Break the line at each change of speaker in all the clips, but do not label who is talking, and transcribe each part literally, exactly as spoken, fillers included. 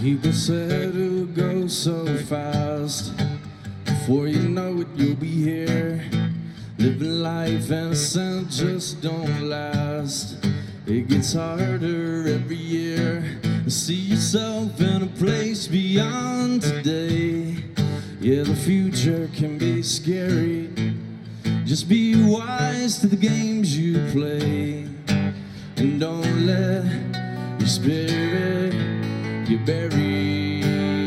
People said it would go so fast. Before you know it, you'll be here. Living life innocent just don't last. It gets harder every year to see yourself in a place beyond today. Yeah, the future can be scary. Just be wise to the games you play, and don't let your spirit get buried.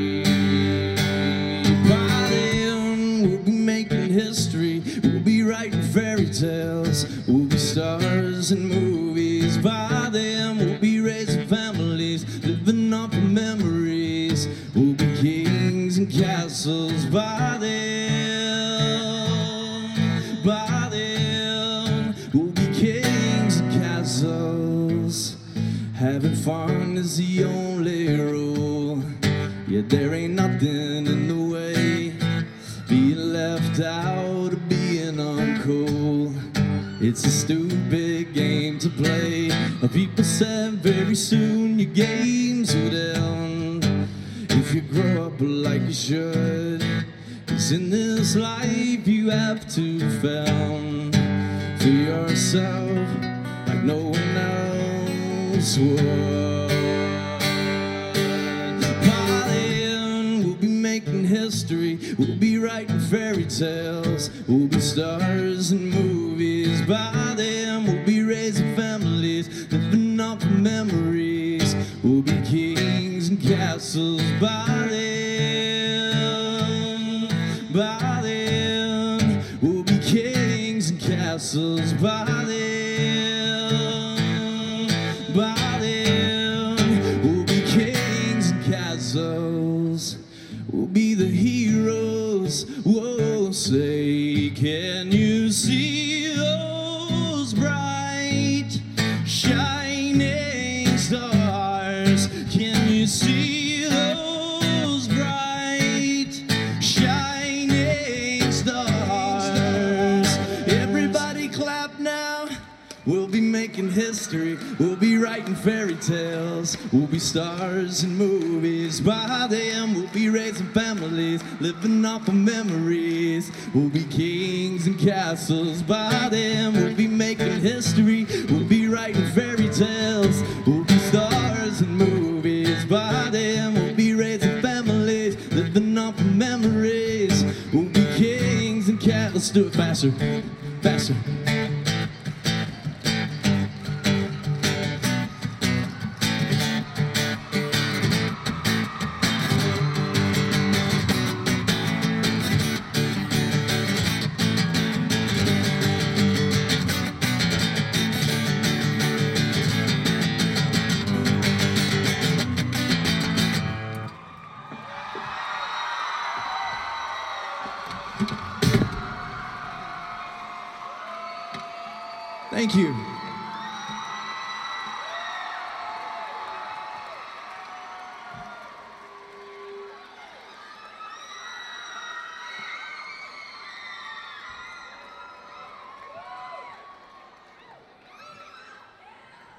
By then, we'll be making history. We'll be writing fairy tales. We'll be stars in movies. By then, we'll be raising families, living off of memories. We'll be kings and castles. By then, by then, we'll be kings and castles. Having fun is the only rule. Yeah, there ain't nothing in the way. Being left out or being uncool, it's a stupid game to play. People said very soon your games would end if you grow up like you should. 'Cause in this life you have to fend for yourself like no one else would. By then, we'll be making history. We'll be writing fairy tales. We'll be stars in movies. By then, we'll be raising families, living off of memories. We'll be kings and castles. By then, by then, we'll be kings and castles. By then, by then, we'll be kings and castles. We'll be the heroes. Whoa, say, can you see those bright shining stars? Can you see those bright shining stars? Everybody clap now. We'll be making history. We'll be writing fairy tales. We'll be stars in movies. By then, we'll be raising families, living off of memories. We'll be kings and castles. By then, we'll be making history. We'll be writing fairy tales. We'll be stars in movies. By then, we'll be raising families, living off of memories. We'll be kings and castles. Let's do it faster, faster. Thank you.